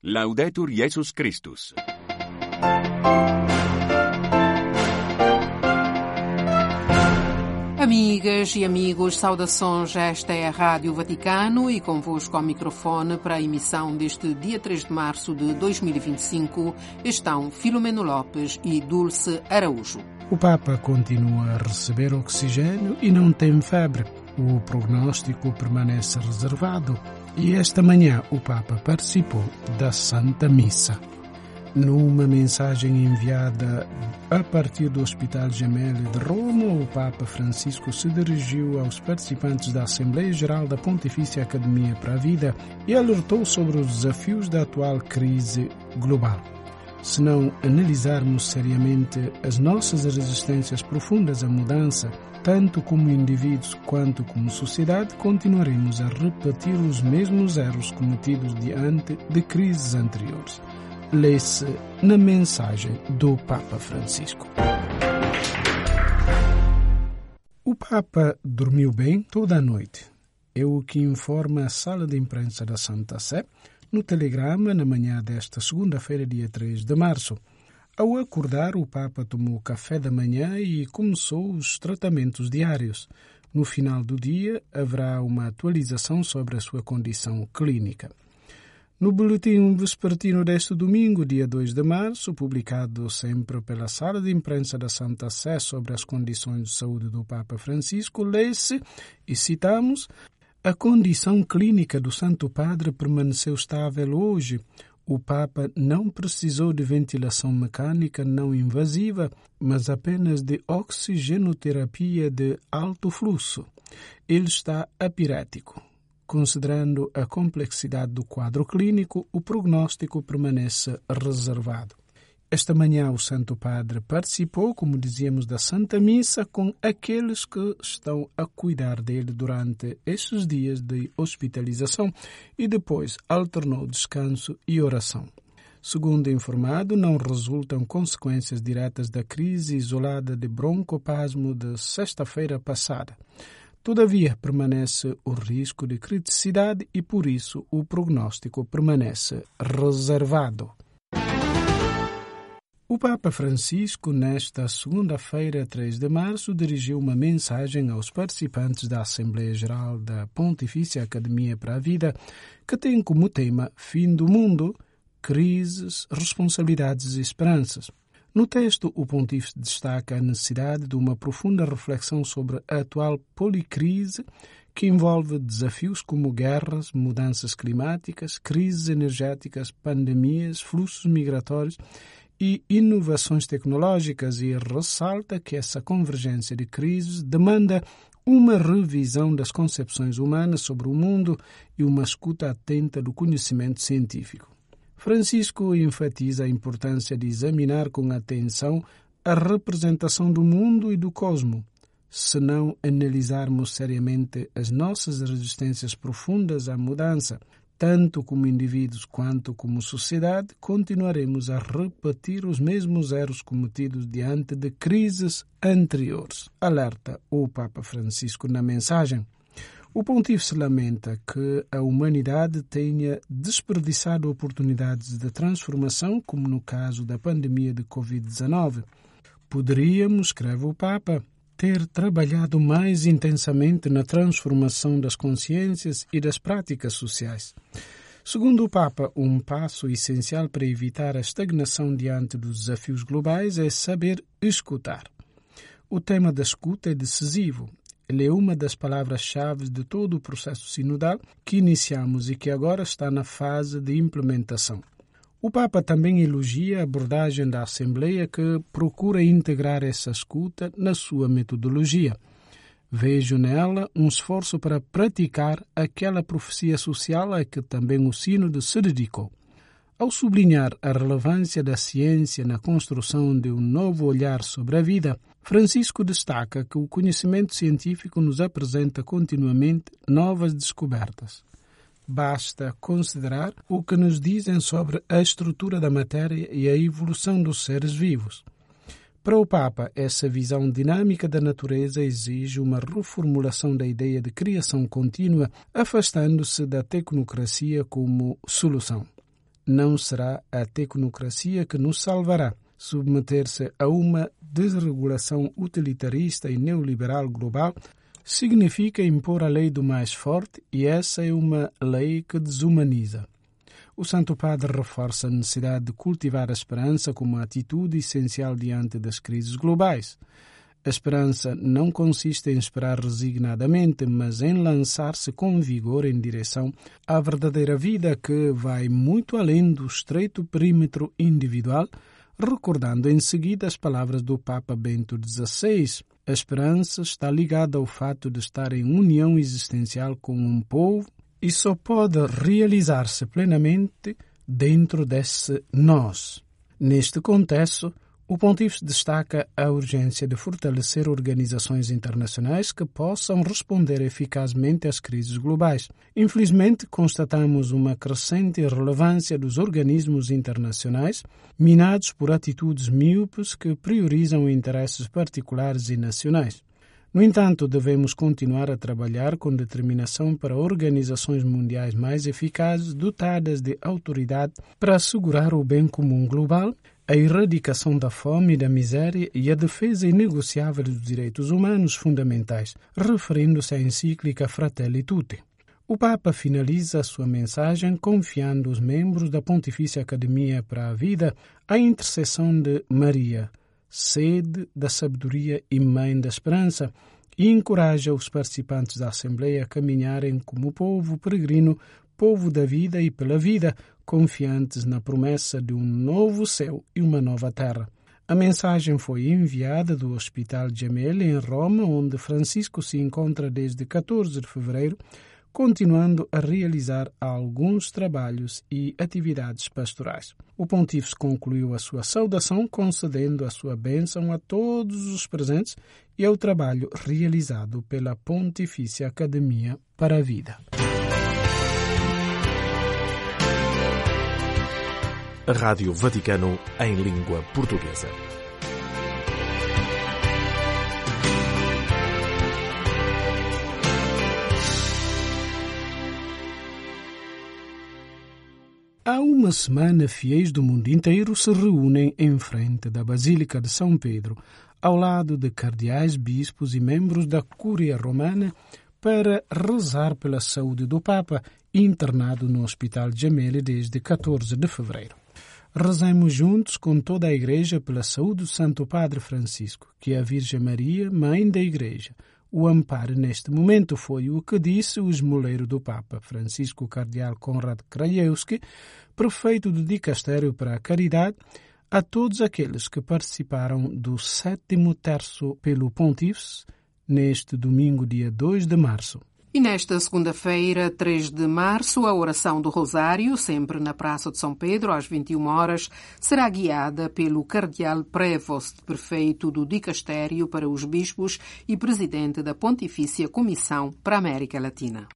Laudetur Jesus Christus. Amigas e amigos, saudações. Esta é a Rádio Vaticano e convosco ao microfone para a emissão deste dia 3 de março de 2025 estão Filomeno Lopes e Dulce Araújo. O Papa continua a receber oxigênio e não tem febre. O prognóstico permanece reservado e esta manhã o Papa participou da Santa Missa. Numa mensagem enviada a partir do Hospital Gemelli de Roma, o Papa Francisco se dirigiu aos participantes da Assembleia Geral da Pontifícia Academia para a Vida e alertou sobre os desafios da atual crise global. Se não analisarmos seriamente as nossas resistências profundas à mudança, tanto como indivíduos quanto como sociedade, continuaremos a repetir os mesmos erros cometidos diante de crises anteriores. Lê-se na mensagem do Papa Francisco. O Papa dormiu bem toda a noite. É o que informa a sala de imprensa da Santa Sé no telegrama na manhã desta segunda-feira, dia 3 de março. Ao acordar, o Papa tomou café da manhã e começou os tratamentos diários. No final do dia, haverá uma atualização sobre a sua condição clínica. No boletim vespertino deste domingo, dia 2 de março, publicado sempre pela Sala de Imprensa da Santa Sé sobre as condições de saúde do Papa Francisco, lê-se, e citamos, a condição clínica do Santo Padre permaneceu estável hoje. O Papa não precisou de ventilação mecânica não invasiva, mas apenas de oxigenoterapia de alto fluxo. Ele está apirético. Considerando a complexidade do quadro clínico, o prognóstico permanece reservado. Esta manhã o Santo Padre participou, como dizíamos, da Santa Missa com aqueles que estão a cuidar dele durante estes dias de hospitalização e depois alternou descanso e oração. Segundo informado, não resultam consequências diretas da crise isolada de broncopasmo de sexta-feira passada. Todavia, permanece o risco de criticidade e, por isso, o prognóstico permanece reservado. O Papa Francisco, nesta segunda-feira, 3 de março, dirigiu uma mensagem aos participantes da Assembleia Geral da Pontifícia Academia para a Vida, que tem como tema Fim do Mundo, Crises, Responsabilidades e Esperanças. No texto, o pontífice destaca a necessidade de uma profunda reflexão sobre a atual policrise, que envolve desafios como guerras, mudanças climáticas, crises energéticas, pandemias, fluxos migratórios e inovações tecnológicas, e ressalta que essa convergência de crises demanda uma revisão das concepções humanas sobre o mundo e uma escuta atenta do conhecimento científico. Francisco enfatiza a importância de examinar com atenção a representação do mundo e do cosmos. Se não analisarmos seriamente as nossas resistências profundas à mudança, tanto como indivíduos quanto como sociedade, continuaremos a repetir os mesmos erros cometidos diante de crises anteriores, alerta o Papa Francisco na mensagem. O pontífice lamenta que a humanidade tenha desperdiçado oportunidades de transformação, como no caso da pandemia de Covid-19. Poderíamos, escreve o Papa, ter trabalhado mais intensamente na transformação das consciências e das práticas sociais. Segundo o Papa, um passo essencial para evitar a estagnação diante dos desafios globais é saber escutar. O tema da escuta é decisivo. Ele é uma das palavras-chave de todo o processo sinodal que iniciamos e que agora está na fase de implementação. O Papa também elogia a abordagem da Assembleia, que procura integrar essa escuta na sua metodologia. Vejo nela um esforço para praticar aquela profecia social a que também o Sínodo se dedicou. Ao sublinhar a relevância da ciência na construção de um novo olhar sobre a vida, Francisco destaca que o conhecimento científico nos apresenta continuamente novas descobertas. Basta considerar o que nos dizem sobre a estrutura da matéria e a evolução dos seres vivos. Para o Papa, essa visão dinâmica da natureza exige uma reformulação da ideia de criação contínua, afastando-se da tecnocracia como solução. não será a tecnocracia que nos salvará. Submeter-se a uma desregulação utilitarista e neoliberal global significa impor a lei do mais forte, e essa é uma lei que desumaniza. O Santo Padre reforça a necessidade de cultivar a esperança como atitude essencial diante das crises globais. A esperança não consiste em esperar resignadamente, mas em lançar-se com vigor em direção à verdadeira vida que vai muito além do estreito perímetro individual, recordando em seguida as palavras do Papa Bento XVI. A esperança está ligada ao fato de estar em união existencial com um povo e só pode realizar-se plenamente dentro desse nós. Neste contexto, o Pontífice destaca a urgência de fortalecer organizações internacionais que possam responder eficazmente às crises globais. Infelizmente, constatamos uma crescente relevância dos organismos internacionais, minados por atitudes míopes que priorizam interesses particulares e nacionais. No entanto, devemos continuar a trabalhar com determinação para organizações mundiais mais eficazes, dotadas de autoridade para assegurar o bem comum global, a erradicação da fome e da miséria e a defesa inegociável dos direitos humanos fundamentais, referindo-se à encíclica Fratelli Tutti. O Papa finaliza a sua mensagem confiando os membros da Pontifícia Academia para a Vida à intercessão de Maria, sede da sabedoria e mãe da esperança, e encoraja os participantes da Assembleia a caminharem como povo peregrino, povo da vida e pela vida, confiantes na promessa de um novo céu e uma nova terra. A mensagem foi enviada do Hospital Gemelli, em Roma, onde Francisco se encontra desde 14 de fevereiro, continuando a realizar alguns trabalhos e atividades pastorais. O Pontífice concluiu a sua saudação concedendo a sua bênção a todos os presentes e ao trabalho realizado pela Pontifícia Academia para a Vida. A Rádio Vaticano em língua portuguesa. Há uma semana, fiéis do mundo inteiro se reúnem em frente da Basílica de São Pedro, ao lado de cardeais, bispos e membros da Cúria Romana, para rezar pela saúde do Papa, internado no Hospital Gemelli desde 14 de fevereiro. Rezemos juntos com toda a Igreja pela saúde do Santo Padre Francisco, que a Virgem Maria, Mãe da Igreja, o ampare neste momento, foi o que disse o esmoleiro do Papa, Francisco Cardeal Konrad Krajewski, prefeito do Dicastério para a Caridade, a todos aqueles que participaram do 7º terço pelo Pontífice, neste domingo, dia 2 de março. E nesta segunda-feira, 3 de março, a oração do Rosário, sempre na Praça de São Pedro, às 21 horas, será guiada pelo Cardeal Prevost, prefeito do Dicastério para os Bispos e presidente da Pontifícia Comissão para a América Latina.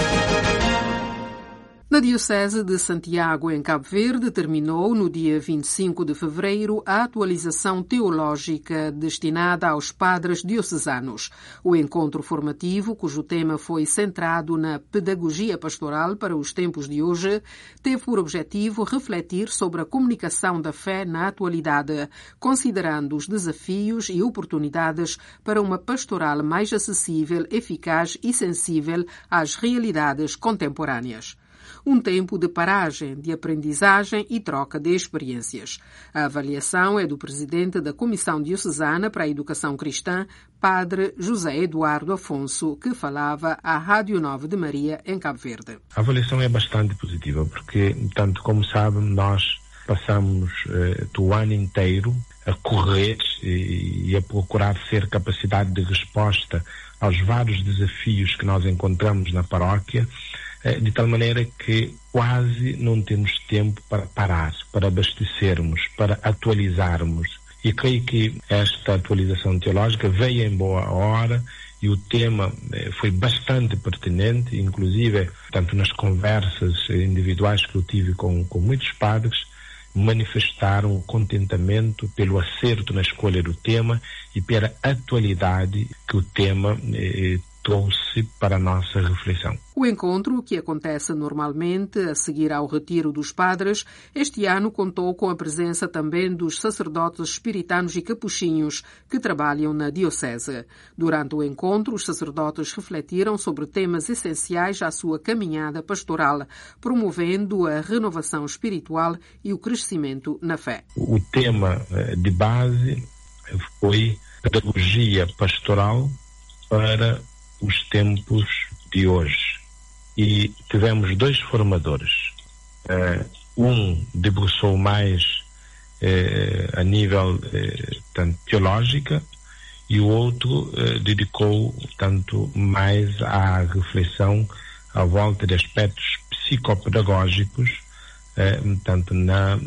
Na Diocese de Santiago, em Cabo Verde, terminou, no dia 25 de fevereiro, a atualização teológica destinada aos padres diocesanos. O encontro formativo, cujo tema foi centrado na pedagogia pastoral para os tempos de hoje, teve por objetivo refletir sobre a comunicação da fé na atualidade, considerando os desafios e oportunidades para uma pastoral mais acessível, eficaz e sensível às realidades contemporâneas. Um tempo de paragem, de aprendizagem e troca de experiências. A avaliação é do presidente da Comissão Diocesana para a Educação Cristã, Padre José Eduardo Afonso, que falava à Rádio 9 de Maria, em Cabo Verde. A avaliação é bastante positiva, porque, tanto como sabem, nós passamos o ano inteiro a correr e a procurar ser capacidade de resposta aos vários desafios que nós encontramos na paróquia, de tal maneira que quase não temos tempo para parar, para abastecermos, para atualizarmos. E creio que esta atualização teológica veio em boa hora e o tema foi bastante pertinente, inclusive, tanto nas conversas individuais que eu tive com muitos padres, manifestaram contentamento pelo acerto na escolha do tema e pela atualidade que o tema trouxe para a nossa reflexão. O encontro, que acontece normalmente a seguir ao retiro dos padres, este ano contou com a presença também dos sacerdotes espiritanos e capuchinhos que trabalham na Diocese. Durante o encontro, os sacerdotes refletiram sobre temas essenciais à sua caminhada pastoral, promovendo a renovação espiritual e o crescimento na fé. O tema de base foi pedagogia pastoral para os tempos de hoje. E tivemos 2 formadores. Um debruçou mais a nível tanto teológica e o outro dedicou tanto mais à reflexão à volta de aspectos psicopedagógicos, tanto na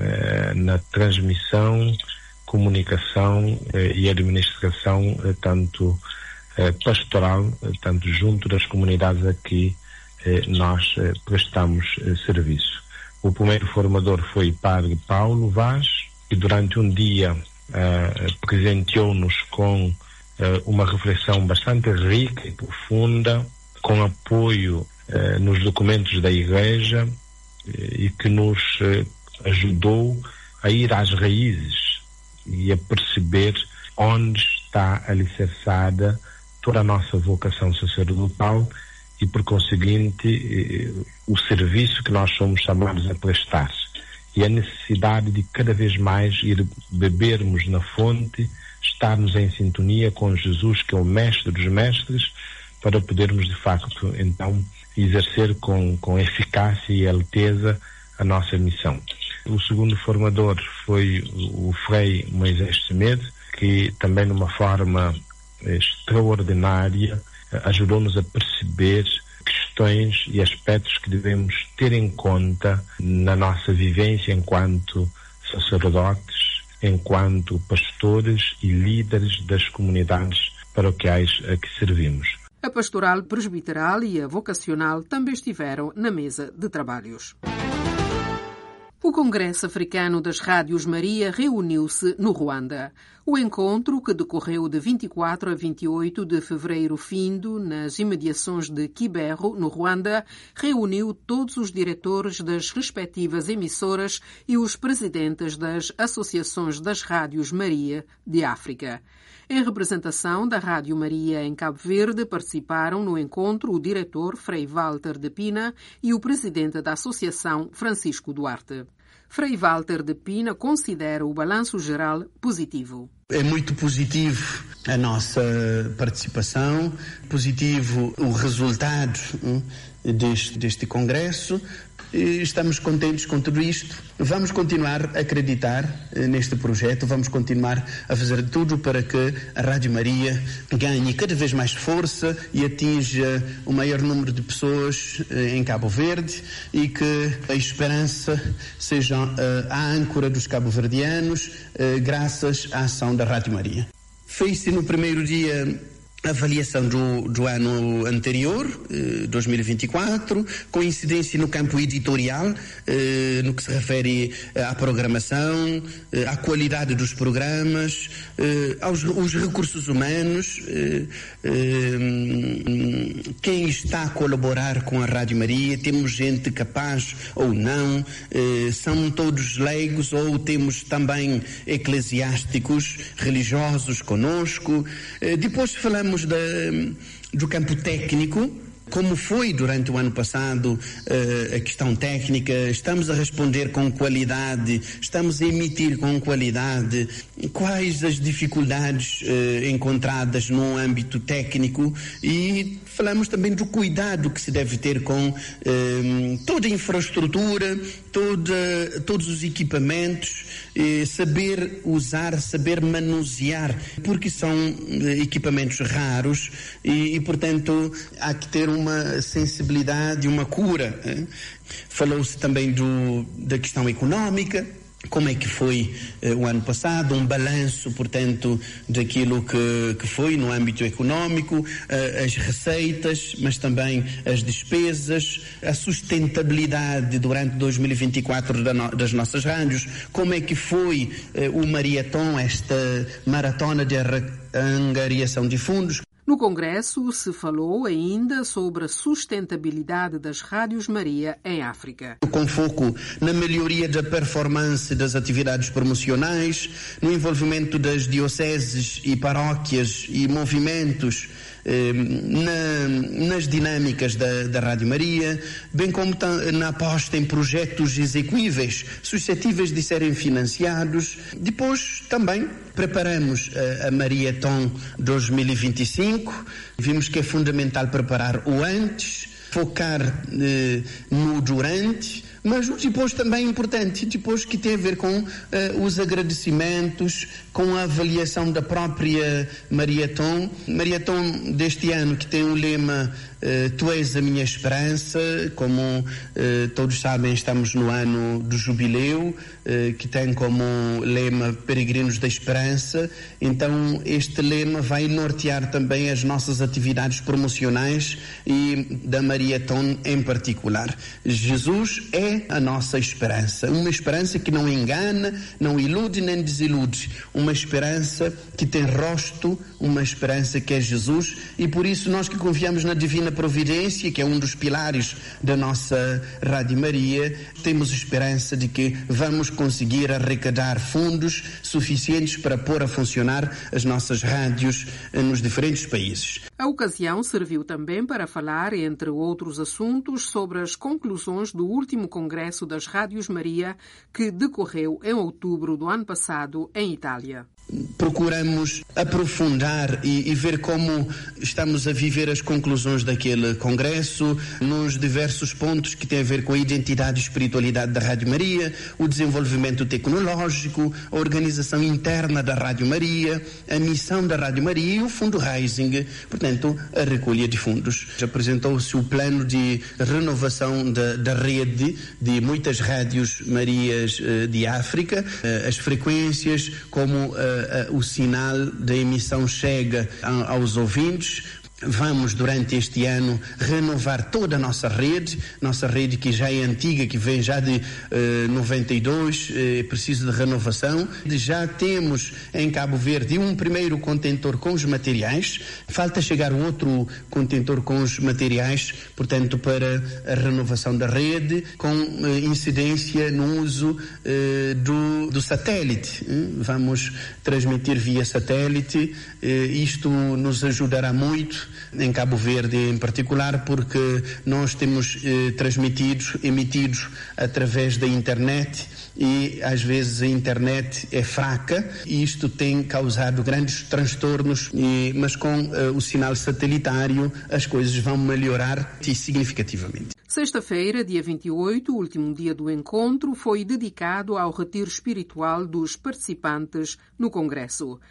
transmissão, comunicação e administração, tanto pastoral, tanto junto das comunidades a que nós prestamos serviço. O primeiro formador foi Padre Paulo Vaz, que durante um dia presenteou-nos com uma reflexão bastante rica e profunda, com apoio nos documentos da Igreja e que nos ajudou a ir às raízes e a perceber onde está alicerçada toda a nossa vocação sacerdotal e, por conseguinte, o serviço que nós somos chamados a prestar. E a necessidade de cada vez mais ir bebermos na fonte, estarmos em sintonia com Jesus, que é o mestre dos mestres, para podermos, de facto, então, exercer com eficácia e alteza a nossa missão. O segundo formador foi o Frei Moisés Semedo, que também, numa forma extraordinária, ajudou-nos a perceber questões e aspectos que devemos ter em conta na nossa vivência enquanto sacerdotes, enquanto pastores e líderes das comunidades paroquiais a que servimos. A pastoral presbiteral e a vocacional também estiveram na mesa de trabalhos. O Congresso Africano das Rádios Maria reuniu-se no Ruanda. O encontro, que decorreu de 24 a 28 de fevereiro findo, nas imediações de Kibeho, no Ruanda, reuniu todos os diretores das respectivas emissoras e os presidentes das associações das Rádios Maria de África. Em representação da Rádio Maria em Cabo Verde, participaram no encontro o diretor Frei Walter de Pina e o presidente da associação, Francisco Duarte. Frei Walter de Pina considera o balanço geral positivo. É muito positivo a nossa participação, positivo o resultado deste congresso. Estamos contentes com tudo isto. Vamos continuar a acreditar neste projeto, vamos continuar a fazer tudo para que a Rádio Maria ganhe cada vez mais força e atinja o maior número de pessoas em Cabo Verde e que a esperança seja a âncora dos cabo-verdianos graças à ação da Rádio Maria. Fez-se no primeiro dia a avaliação do ano anterior, 2024, coincidência no campo editorial, no que se refere à programação, à qualidade dos programas, aos recursos humanos, quem está a colaborar com a Rádio Maria, temos gente capaz ou não, são todos leigos ou temos também eclesiásticos, religiosos conosco. Depois falamos do campo técnico, como foi durante o ano passado a questão técnica, estamos a responder com qualidade, estamos a emitir com qualidade, quais as dificuldades encontradas no âmbito técnico e falamos também do cuidado que se deve ter com toda a infraestrutura, todos os equipamentos, saber usar, saber manusear, porque são equipamentos raros e portanto, há que ter uma sensibilidade, uma cura. Falou-se também da questão económica, como é que foi o ano passado, um balanço, portanto, daquilo que foi no âmbito económico, as receitas, mas também as despesas, a sustentabilidade durante 2024 das nossas rádios, como é que foi o Mariatom, esta maratona de angariação de fundos. No Congresso se falou ainda sobre a sustentabilidade das Rádios Maria em África. Com foco na melhoria da performance das atividades promocionais, no envolvimento das dioceses e paróquias e movimentos nas dinâmicas da Rádio Maria, bem como na aposta em projetos execuíveis, suscetíveis de serem financiados. Depois também preparamos a Mariathon 2025. Vimos que é fundamental preparar o antes, focar no durante, mas o depois também é importante, depois que tem a ver com os agradecimentos, com a avaliação da própria Mariathon. Mariathon deste ano que tem o lema Tu és a minha esperança, como todos sabem, estamos no ano do jubileu, que tem como lema Peregrinos da Esperança. Então este lema vai nortear também as nossas atividades promocionais e da Mariathon em particular. Jesus é a nossa esperança, uma esperança que não engana, não ilude nem desilude, uma esperança que tem rosto, uma esperança que é Jesus, e por isso nós que confiamos na divina providência, que é um dos pilares da nossa Rádio Maria, temos esperança de que vamos conseguir arrecadar fundos suficientes para pôr a funcionar as nossas rádios nos diferentes países. A ocasião serviu também para falar, entre outros assuntos, sobre as conclusões do último Congresso das Rádios Maria, que decorreu em outubro do ano passado em Itália. Procuramos aprofundar e ver como estamos a viver as conclusões daquele congresso, nos diversos pontos que têm a ver com a identidade e espiritualidade da Rádio Maria, o desenvolvimento tecnológico, a organização interna da Rádio Maria, a missão da Rádio Maria e o fundraising, portanto, a recolha de fundos. Apresentou-se o plano de renovação da rede de muitas rádios Marias de África, as frequências, como o sinal da emissão chega aos ouvintes. Vamos, durante este ano, renovar toda a nossa rede que já é antiga, que vem já de 92, é preciso de renovação. Já temos em Cabo Verde um primeiro contentor com os materiais, falta chegar outro contentor com os materiais, portanto, para a renovação da rede, com incidência no uso do satélite. Vamos transmitir via satélite, isto nos ajudará muito em Cabo Verde em particular, porque nós temos emitidos através da internet e às vezes a internet é fraca e isto tem causado grandes transtornos, mas com o sinal satelitário as coisas vão melhorar significativamente. Sexta-feira, dia 28, o último dia do encontro, foi dedicado ao retiro espiritual dos participantes no Congresso.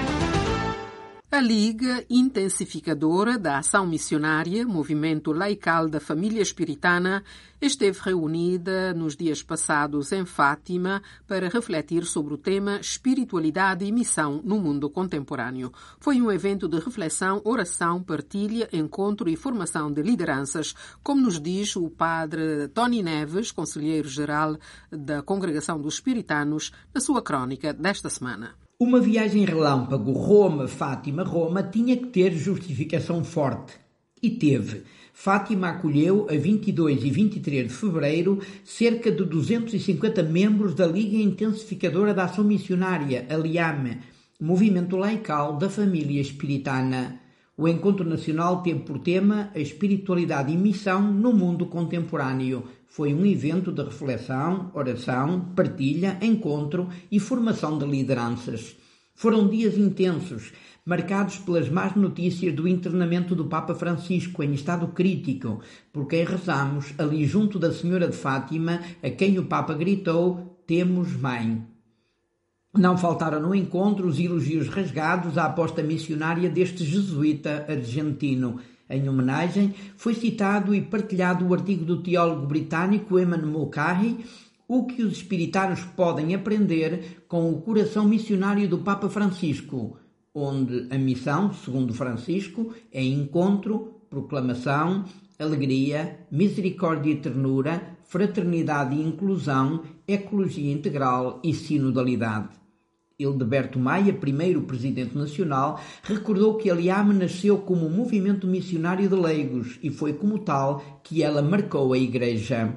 A Liga Intensificadora da Ação Missionária, movimento laical da família espiritana, esteve reunida nos dias passados em Fátima para refletir sobre o tema Espiritualidade e Missão no Mundo Contemporâneo. Foi um evento de reflexão, oração, partilha, encontro e formação de lideranças, como nos diz o padre Tony Neves, conselheiro-geral da Congregação dos Espiritanos, na sua crônica desta semana. Uma viagem relâmpago Roma-Fátima-Roma tinha que ter justificação forte. E teve. Fátima acolheu, a 22 e 23 de fevereiro, cerca de 250 membros da Liga Intensificadora da Ação Missionária, a LIAM, movimento laical da família espiritana. O encontro nacional teve por tema a espiritualidade e missão no mundo contemporâneo. Foi um evento de reflexão, oração, partilha, encontro e formação de lideranças. Foram dias intensos, marcados pelas más notícias do internamento do Papa Francisco em estado crítico, por quem rezamos ali junto da Senhora de Fátima, a quem o Papa gritou: "Temos mãe". Não faltaram no encontro os elogios rasgados à aposta missionária deste jesuíta argentino. Em homenagem, foi citado e partilhado o artigo do teólogo britânico Eamon Mulcahy, O que os espiritanos podem aprender com o coração missionário do Papa Francisco, onde a missão, segundo Francisco, é encontro, proclamação, alegria, misericórdia e ternura, fraternidade e inclusão, ecologia integral e sinodalidade. Hildeberto Maia, primeiro presidente nacional, recordou que a Liame nasceu como um movimento missionário de leigos e foi como tal que ela marcou a Igreja.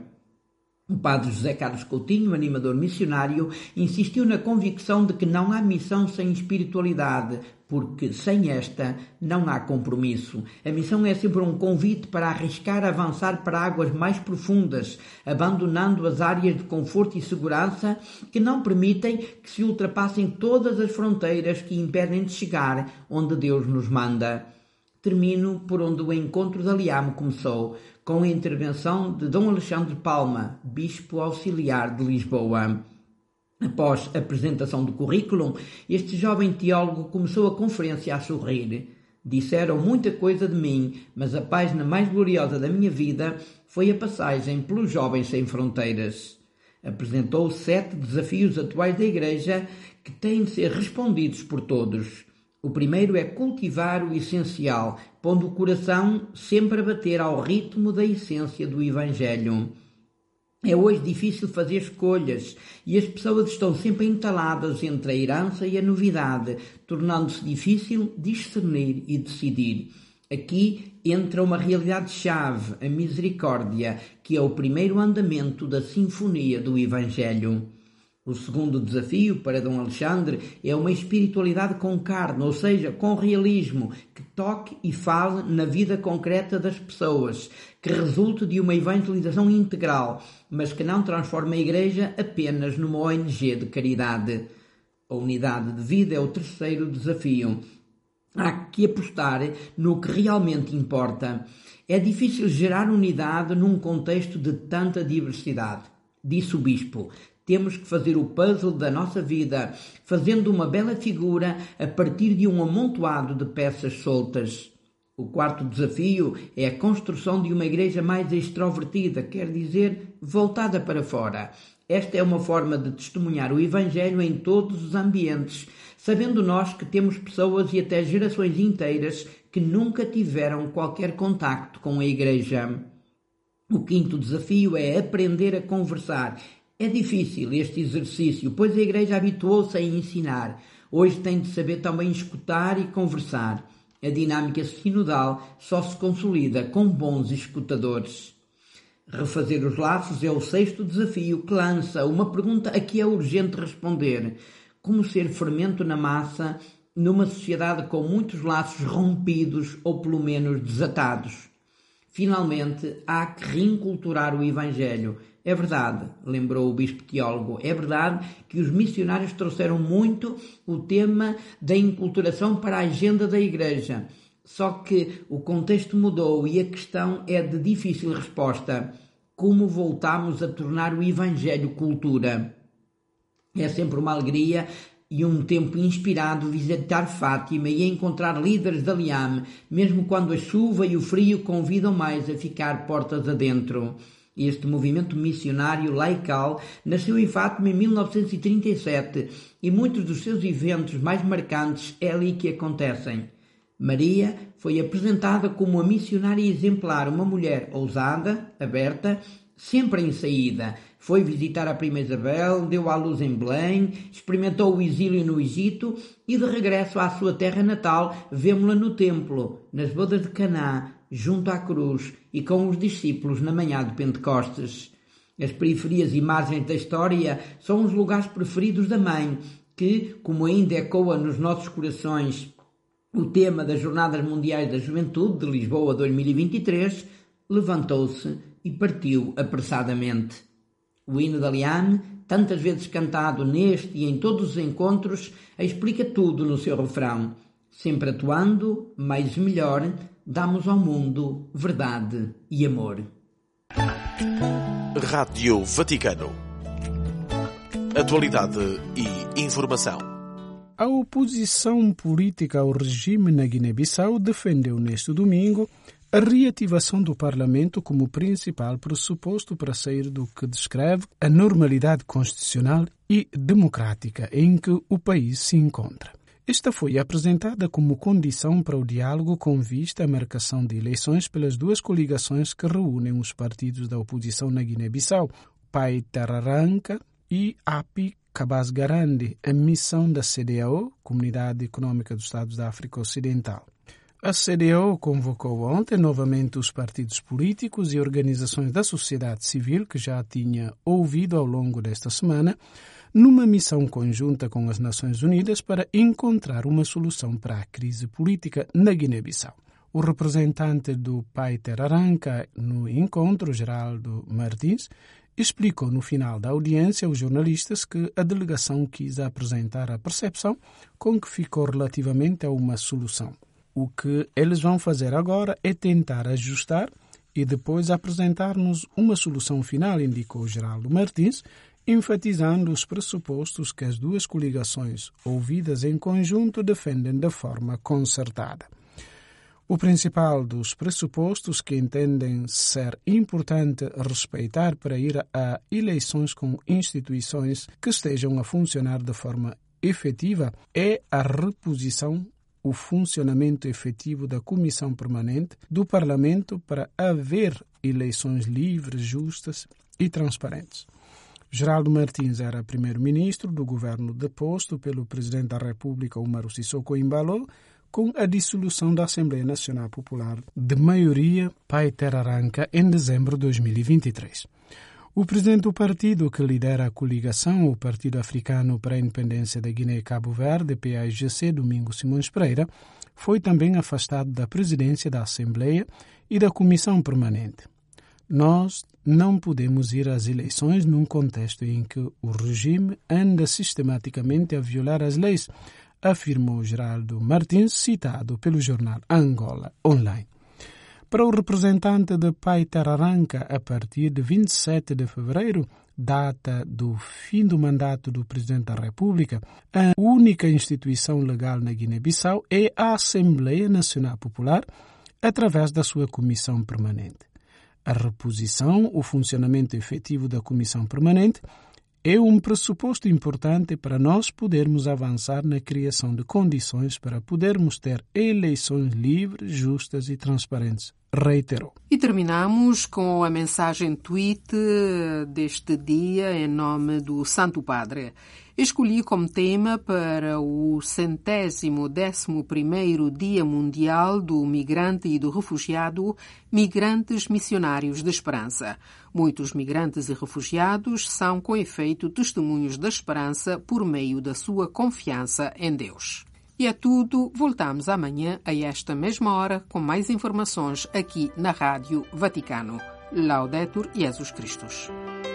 O padre José Carlos Coutinho, animador missionário, insistiu na convicção de que não há missão sem espiritualidade, porque sem esta não há compromisso. A missão é sempre um convite para arriscar avançar para águas mais profundas, abandonando as áreas de conforto e segurança que não permitem que se ultrapassem todas as fronteiras que impedem de chegar onde Deus nos manda. Termino por onde o encontro da Liame começou, com a intervenção de Dom Alexandre Palma, bispo auxiliar de Lisboa. Após a apresentação do currículo, este jovem teólogo começou a conferência a sorrir. Disseram muita coisa de mim, mas a página mais gloriosa da minha vida foi a passagem pelos Jovens Sem Fronteiras. Apresentou 7 desafios atuais da Igreja que têm de ser respondidos por todos. O primeiro é cultivar o essencial, pondo o coração sempre a bater ao ritmo da essência do Evangelho. É hoje difícil fazer escolhas e as pessoas estão sempre entaladas entre a herança e a novidade, tornando-se difícil discernir e decidir. Aqui entra uma realidade-chave, a misericórdia, que é o primeiro andamento da sinfonia do Evangelho. O segundo desafio para Dom Alexandre é uma espiritualidade com carne, ou seja, com realismo, que toque e fale na vida concreta das pessoas, que resulte de uma evangelização integral, mas que não transforme a Igreja apenas numa ONG de caridade. A unidade de vida é o terceiro desafio. Há que apostar no que realmente importa. É difícil gerar unidade num contexto de tanta diversidade, disse o Bispo. Temos que fazer o puzzle da nossa vida, fazendo uma bela figura a partir de um amontoado de peças soltas. O quarto desafio é a construção de uma igreja mais extrovertida, quer dizer, voltada para fora. Esta é uma forma de testemunhar o Evangelho em todos os ambientes, sabendo nós que temos pessoas e até gerações inteiras que nunca tiveram qualquer contacto com a igreja. O quinto desafio é aprender a conversar. É difícil este exercício, pois a Igreja habituou-se a ensinar. Hoje tem de saber também escutar e conversar. A dinâmica sinodal só se consolida com bons escutadores. Refazer os laços é o sexto desafio que lança uma pergunta a que é urgente responder. Como ser fermento na massa numa sociedade com muitos laços rompidos ou pelo menos desatados? Finalmente, há que reinculturar o Evangelho. É verdade, lembrou o bispo teólogo, é verdade que os missionários trouxeram muito o tema da inculturação para a agenda da Igreja. Só que o contexto mudou e a questão é de difícil resposta. Como voltamos a tornar o Evangelho cultura? É sempre uma alegria e um tempo inspirado visitar Fátima e encontrar líderes da Liame, mesmo quando a chuva e o frio convidam mais a ficar portas adentro. Este movimento missionário laical nasceu em Fátima em 1937 e muitos dos seus eventos mais marcantes é ali que acontecem. Maria foi apresentada como a missionária exemplar, uma mulher ousada, aberta, sempre em saída. Foi visitar a Prima Isabel, deu à luz em Belém, experimentou o exílio no Egito e de regresso à sua terra natal vemo-la no templo, nas bodas de Caná, junto à cruz e com os discípulos na manhã de Pentecostes. As periferias e margens da história são os lugares preferidos da Mãe, que, como ainda ecoa nos nossos corações o tema das Jornadas Mundiais da Juventude de Lisboa 2023, levantou-se e partiu apressadamente. O hino da Liame, tantas vezes cantado neste e em todos os encontros, explica tudo no seu refrão. Sempre atuando, mais e melhor, damos ao mundo verdade e amor. Rádio Vaticano. Atualidade e informação. A oposição política ao regime na Guiné-Bissau defendeu neste domingo a reativação do Parlamento como principal pressuposto para sair do que descreve a normalidade constitucional e democrática em que o país se encontra. Esta foi apresentada como condição para o diálogo com vista à marcação de eleições pelas duas coligações que reúnem os partidos da oposição na Guiné-Bissau, PAI Terra Arranca e API cabaz garante a missão da CEDEAO, Comunidade Econômica dos Estados da África Ocidental. A CEDEAO convocou ontem novamente os partidos políticos e organizações da sociedade civil que já tinha ouvido ao longo desta semana numa missão conjunta com as Nações Unidas para encontrar uma solução para a crise política na Guiné-Bissau. O representante do Paiter Arranca no encontro, Geraldo Martins, explicou no final da audiência aos jornalistas que a delegação quis apresentar a percepção com que ficou relativamente a uma solução. O que eles vão fazer agora é tentar ajustar e depois apresentar-nos uma solução final, indicou Geraldo Martins, enfatizando os pressupostos que as duas coligações ouvidas em conjunto defendem de forma concertada. O principal dos pressupostos que entendem ser importante respeitar para ir a eleições com instituições que estejam a funcionar de forma efetiva é a reposição, o funcionamento efetivo da Comissão Permanente do Parlamento para haver eleições livres, justas e transparentes. Geraldo Martins era primeiro-ministro do governo deposto pelo presidente da República, Umaru Sissoko Embalo, com a dissolução da Assembleia Nacional Popular de maioria Paiter Arranca em dezembro de 2023. O presidente do partido que lidera a coligação, o Partido Africano para a Independência da Guiné e Cabo Verde, PAIGC, Domingos Simões Pereira, foi também afastado da presidência da Assembleia e da Comissão Permanente. Nós não podemos ir às eleições num contexto em que o regime anda sistematicamente a violar as leis, afirmou Geraldo Martins, citado pelo jornal Angola Online. Para o representante de Paiter Arranca, a partir de 27 de fevereiro, data do fim do mandato do Presidente da República, a única instituição legal na Guiné-Bissau é a Assembleia Nacional Popular, através da sua Comissão Permanente. A reposição, o funcionamento efetivo da Comissão Permanente, é um pressuposto importante para nós podermos avançar na criação de condições para podermos ter eleições livres, justas e transparentes, reiterou. E terminamos com a mensagem tweet deste dia em nome do Santo Padre. Escolhi como tema para o 111º Dia Mundial do Migrante e do Refugiado, Migrantes Missionários de Esperança. Muitos migrantes e refugiados são, com efeito, testemunhos da esperança por meio da sua confiança em Deus. E é tudo. Voltamos amanhã a esta mesma hora com mais informações aqui na Rádio Vaticano. Laudetur Jesus Christus.